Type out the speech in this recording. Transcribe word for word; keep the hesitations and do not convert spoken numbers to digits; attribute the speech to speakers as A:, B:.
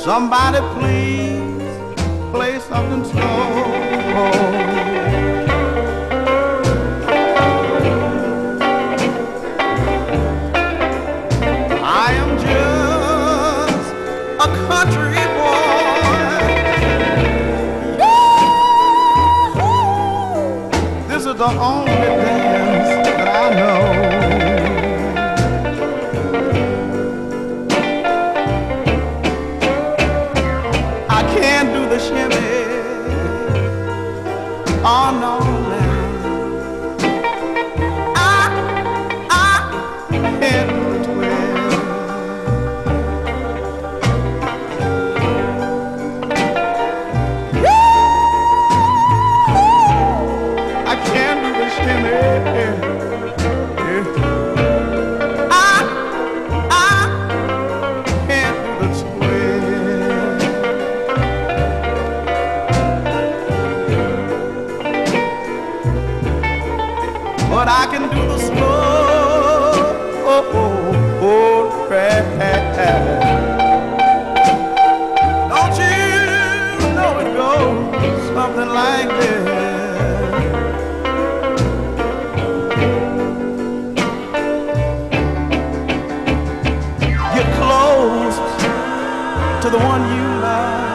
A: Somebody please play something slow. I am just a country boy. This is the only dance that I know. I can't do the shimmy. Oh no, man. I, I can't do the twist. I can't do the shimmy. I, I can't do the twist. But I can do the slow oh, oh, oh, rap. Don't you know it goes something like this? Get close to the one you love.